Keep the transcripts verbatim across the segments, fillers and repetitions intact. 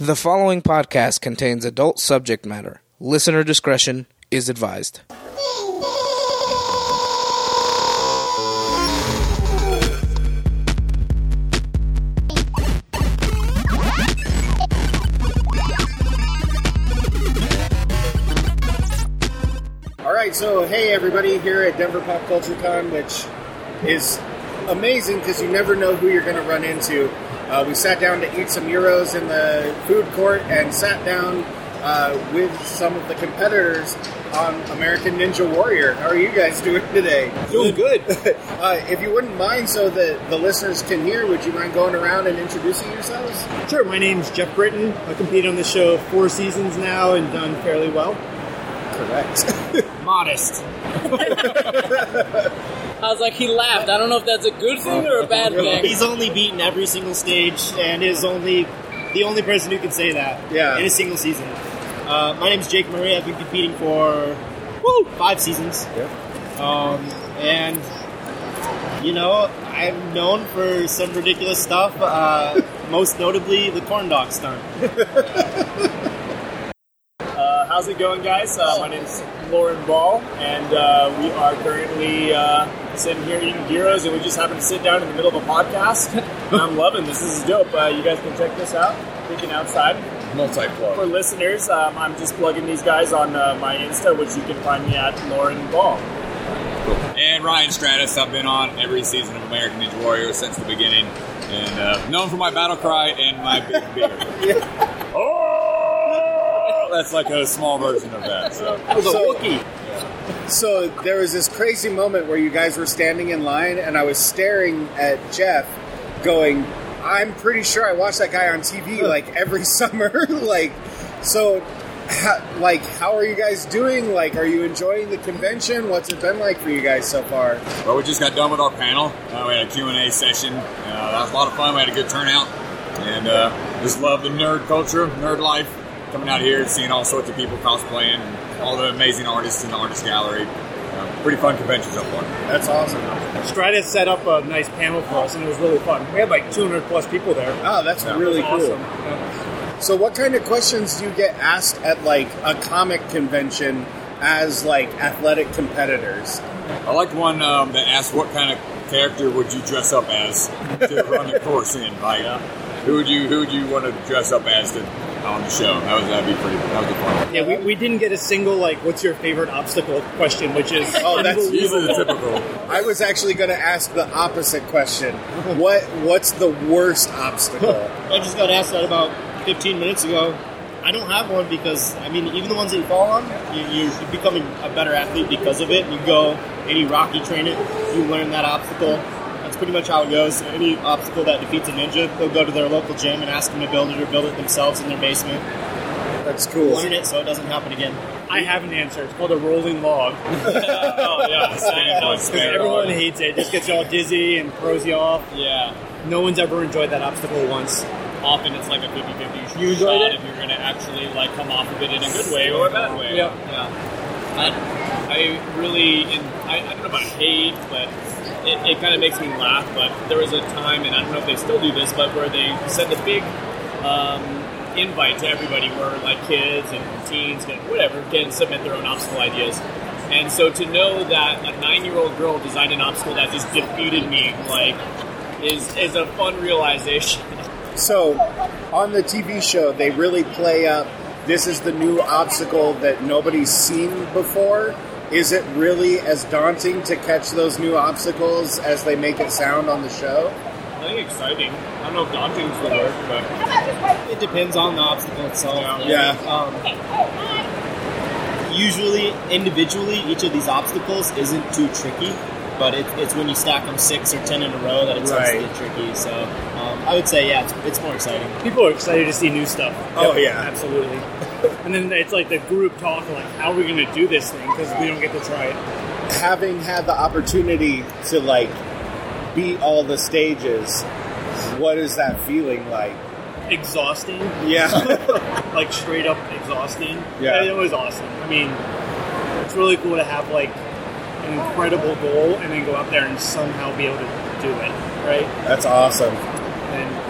The following podcast contains adult subject matter. Listener discretion is advised. Alright, so hey everybody here at Denver Pop Culture Con, which is amazing because you never know who you're going to run into. Uh, we sat down to eat some gyros in the food court and sat down uh, with some of the competitors on American Ninja Warrior. How are you guys doing today? Doing good. uh, if you wouldn't mind, so that the listeners can hear, would you mind going around and introducing yourselves? Sure, my name's Jeff Britton. I competed on the show four seasons now and done fairly well. Correct. Modest. I was like, he laughed. I don't know if that's a good thing or a bad thing. He's only beaten every single stage and is only the only person who can say that Yeah. in a single season. Uh, my name's Jake Murray. I've been competing for woo, five seasons. Yeah. Um, and, you know, I'm known for some ridiculous stuff, uh, most notably the corn dog stunt. Uh, how's it going, guys? Uh, my name's Lauren Ball, and uh, we are currently uh, sitting here eating gyros, and we just happened to sit down in the middle of a podcast. And I'm loving this. This is dope. Uh, you guys can check this out. Thinking Outside. Multi-plug. For listeners, um, I'm just plugging these guys on uh, my Insta, which you can find me at Lauren Ball. And Ryan Stratus. I've been on every season of American Ninja Warrior since the beginning, and uh, known for my battle cry and my big beard. Oh! That's like a small version of that. So. It was a So- Wookiee. So there was this crazy moment where you guys were standing in line, and I was staring at Jeff, going, "I'm pretty sure I watch that guy on T V like every summer." like, so, ha, like, how are you guys doing? Like, are you enjoying the convention? What's it been like for you guys so far? Well, we just got done with our panel. Uh, we had a Q and A session. Uh, that was a lot of fun. We had a good turnout, and uh, just love the nerd culture, nerd life. Coming out here and seeing all sorts of people cosplaying, and all the amazing artists in the artist gallery. Uh, pretty fun convention so far. That's awesome. Stratus set up a nice panel for us, and it was really fun. We had like two hundred plus people there. Oh, that's Yeah, really It was cool. awesome. Yeah. So what kind of questions do you get asked at, like, a comic convention as, like, athletic competitors? I liked one um, that asked what kind of character would you dress up as to run the course in. Like, who would you who would you want to dress up as to, on the show? That was that'd be pretty. That was the fun. Yeah, we, we didn't get a single, like, what's your favorite obstacle question, which is Oh, that's Usually the unbelievable. typical. I was actually going to ask the opposite question. What What's the worst obstacle? I just got asked that about fifteen minutes ago. I don't have one because, I mean, even the ones that you fall on, you, you're becoming a better athlete because of it. You go, any Rocky train it, you learn that obstacle. That's pretty much how it goes. Any obstacle that defeats a ninja, they'll go to their local gym and ask them to build it or build it themselves in their basement. That's cool. Learn it so it doesn't happen again. I have an answer. It's called a rolling log. Oh, yeah. Because everyone hates it. It just gets you all dizzy and throws you off. Yeah. No one's ever enjoyed that obstacle once. Often it's like a fifty-fifty You enjoyed shot it? if you're going to actually like come off of it in a good way or a bad way. Yep. Yeah. I, I really, in, I, I don't know about hate, but it, it kind of makes me laugh. But there was a time, and I don't know if they still do this, but where they send a big um, invite to everybody where like kids and teens can, whatever, can submit their own obstacle ideas. And so to know that a nine-year-old girl designed an obstacle that just defeated me, like, is is a fun realization. So, on the T V show, they really play up, this is the new obstacle that nobody's seen before. Is it really as daunting to catch those new obstacles as they make it sound on the show? I think exciting. I don't know if daunting is the word, but It depends on the obstacle itself. Yeah. Um, usually, individually, each of these obstacles isn't too tricky, but it, it's when you stack them six or ten in a row that it starts Right. to get tricky. So um, I would say, yeah, it's, it's more exciting. People are excited to see new stuff. Oh, yeah. Absolutely. And then it's like the group talk, like, how are we going to do this thing? Because we don't get to try it. Having had the opportunity to, like, beat all the stages, what is that feeling like? Exhausting. Yeah. Like, straight up exhausting. Yeah. It was awesome. I mean, it's really cool to have, like, an incredible goal and then go out there and somehow be able to do it, right? That's awesome. And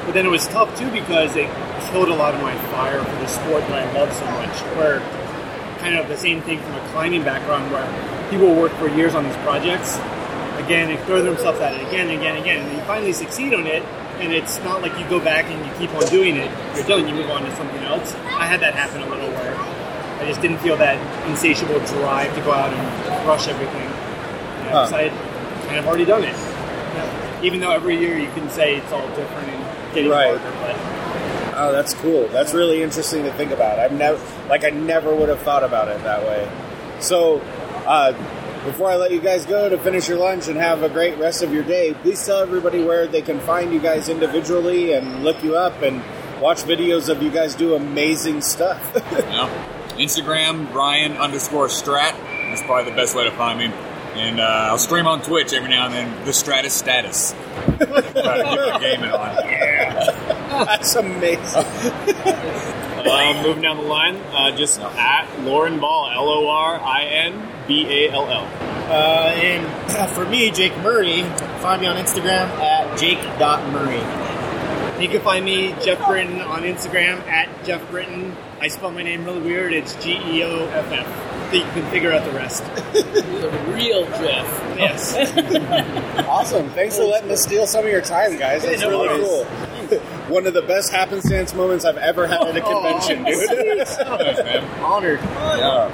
But then it was tough too because it killed a lot of my fire for the sport that I love so much. Where kind of the same thing from a climbing background where people work for years on these projects, again, and throw themselves at it again and again and again, and you finally succeed on it, and it's not like you go back and you keep on doing it, you're done, you move on to something else. I had that happen a little where I just didn't feel that insatiable drive to go out and crush everything. You know, Huh. I had kind of already done it. Yeah. Even though every year you can say it's all different and getting Right. harder, but Oh, that's cool. That's really interesting to think about. I've never, like, I never would have thought about it that way. So, uh, before I let you guys go to finish your lunch and have a great rest of your day, please tell everybody where they can find you guys individually and look you up and watch videos of you guys do amazing stuff. Yeah. Instagram, Ryan underscore Strat. That's probably the best way to find me. And uh, I'll stream on Twitch every now and then. The Stratus Status. Try to keep my gaming on. Yeah. That's amazing. Uh, moving down the line, uh, just at Lauren Ball, L O R I N B A L L. Uh, and for me, Jake Murray, find me on Instagram at jake dot murray. you can find me, Jeff Britton, on Instagram at Jeff Britton. I spell my name really weird. It's G E O F F. You can figure out the rest. The real Jeff. Yes. Awesome. Thanks for letting us steal some of your time, guys. That's No really worries. cool. One of the best happenstance moments I've ever had at a convention, dude. Thanks, man. Honored. Yeah.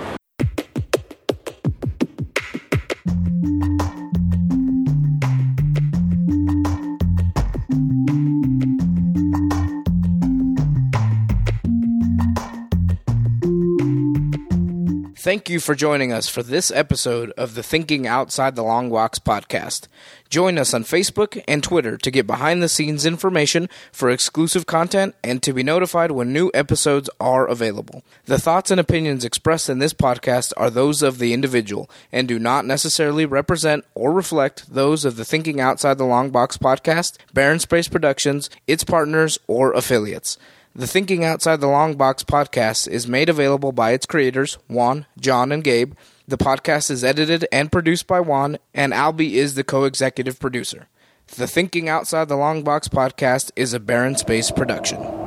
Thank you for joining us for this episode of the Thinking Outside the Long Box podcast. Join us on Facebook and Twitter to get behind-the-scenes information for exclusive content and to be notified when new episodes are available. The thoughts and opinions expressed in this podcast are those of the individual and do not necessarily represent or reflect those of the Thinking Outside the Long Box podcast, Barren Space Productions, its partners, or affiliates. The Thinking Outside the Long Box podcast is made available by its creators, Juan, John, and Gabe. The podcast is edited and produced by Juan, and Albie is the co-executive producer. The Thinking Outside the Long Box podcast is a Barren Space production.